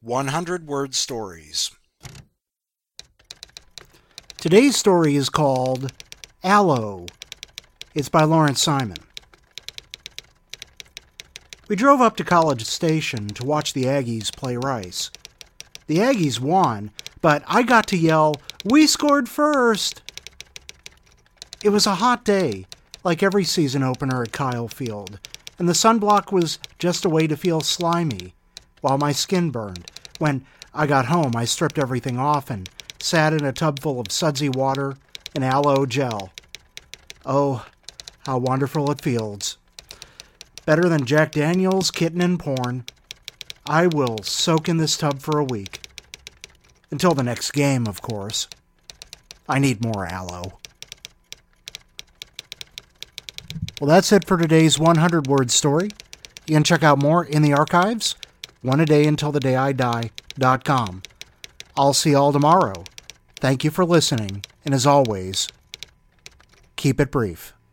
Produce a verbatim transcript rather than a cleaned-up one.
one hundred word stories. Today's story is called Aloe. It's by Lawrence Simon. We drove up to College Station to watch the Aggies play Rice. The Aggies won, but I got to yell, "We scored first!" It was a hot day, like every season opener at Kyle Field, and the sunblock was just a way to feel slimy, while my skin burned. When I got home, I stripped everything off and sat in a tub full of sudsy water and aloe gel. Oh, how wonderful it feels. Better than Jack Daniels, kitten, and porn. I will soak in this tub for a week. Until the next game, of course. I need more aloe. Well, that's it for today's one hundred word story. You can check out more in the archives, one a day until the day I die dot com. I'll see you all tomorrow. Thank you for listening, and as always, keep it brief.